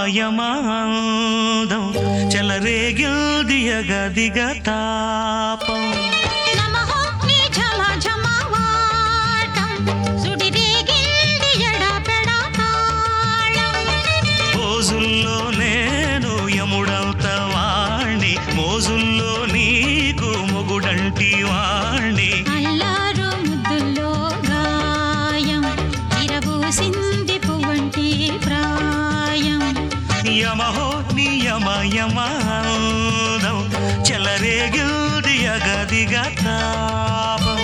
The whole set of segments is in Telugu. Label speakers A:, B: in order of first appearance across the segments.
A: యమాదం చెలరేగిల్ది యగదిగ తాపం మోజుల్లో నేను యముడవుత వాణ్ణి మోజుల్లో నీకు మొగుడంటి వాణ్ణి
B: అల్లారు ముద్దుల్లో గాయం ఇరబూసింది పువ్వంటి ప్రాయం
A: యమహో నీ యమాదం చెలరేగిల్ది యగదిగ తాపం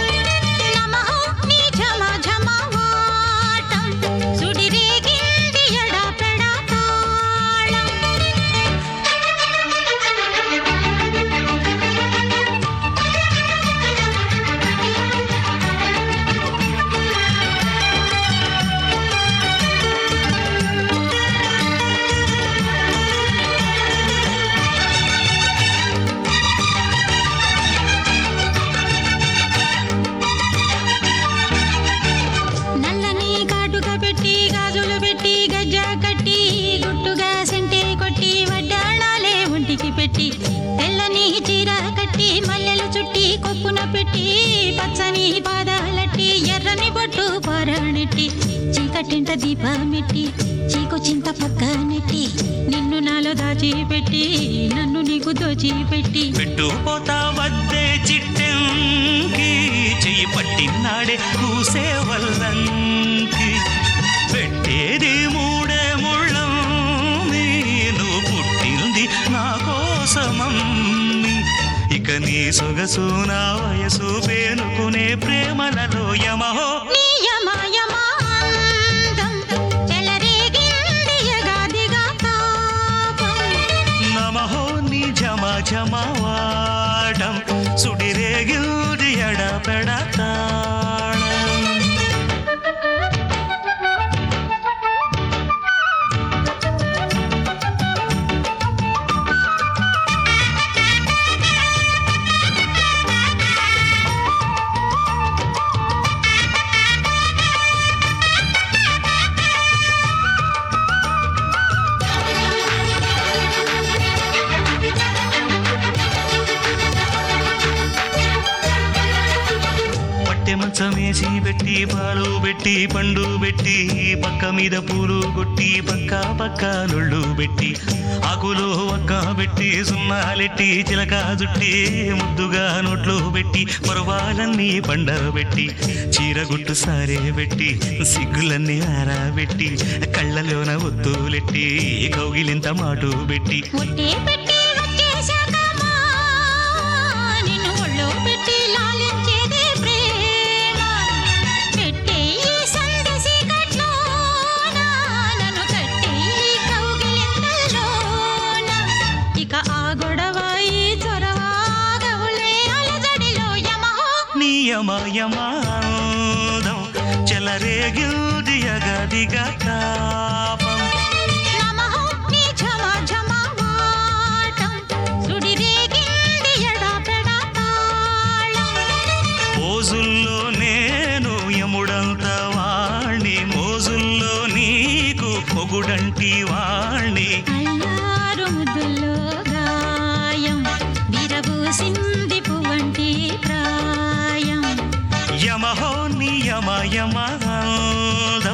B: తెల్లని చీర కట్టి మల్లెలు చుట్టి కొప్పున పెట్టి పచ్చని పాదాలట్టి ఎర్రని బొట్టు పారాణెట్టి చీకటింట దీపమెట్టి చీకు చింత పక్క నెట్టి నిన్ను నాలో దాచిపెట్టి నన్ను నీకు దోచిపెట్టి
A: పెట్టుపోతా వద్దే చిట్టంకి చెయ్యి పట్టినాడే కూసే వల్లంకి పెట్టేది మూడే ముళ్ళం నేను పుట్టింది నా కోసమమ్మి ఇక నీ సొగసు నా వయసు పేనుకునే ప్రేమలలో యమహో నమహో నీ జమవాడం సుడిరేగిల్ది ఎడపెడతాళం మంచమేసి పెట్టి పాలు పెట్టి పండు పెట్టి పక్క మీద పూలు కొట్టి పక్క పక్క నొళ్ళు పెట్టి ఆకులు ఒక్క పెట్టి సున్నాలెట్టి చిలక జుట్టి ముద్దుగా నోట్లు పెట్టి పర్వాలన్నీ పండబెట్టి చీరగుట్టు సారే పెట్టి సిగ్గులన్నీ ఆరబెట్టి కళ్ళలోన ఒత్తులెట్టి కౌగిలింత మాటు పెట్టి యమాదం చెలరేగిల్ది యగదిగ తాపం మోజుల్లో నేను యముడంత వాణ్ణి మోజుల్లో నీకు మొగుడంటి వాణ్ణి
B: అల్లారు ముద్దుల్లో గాయం విరబూసింది పువ్వంటి ప్రాయం
A: యమహో నీ యమాదం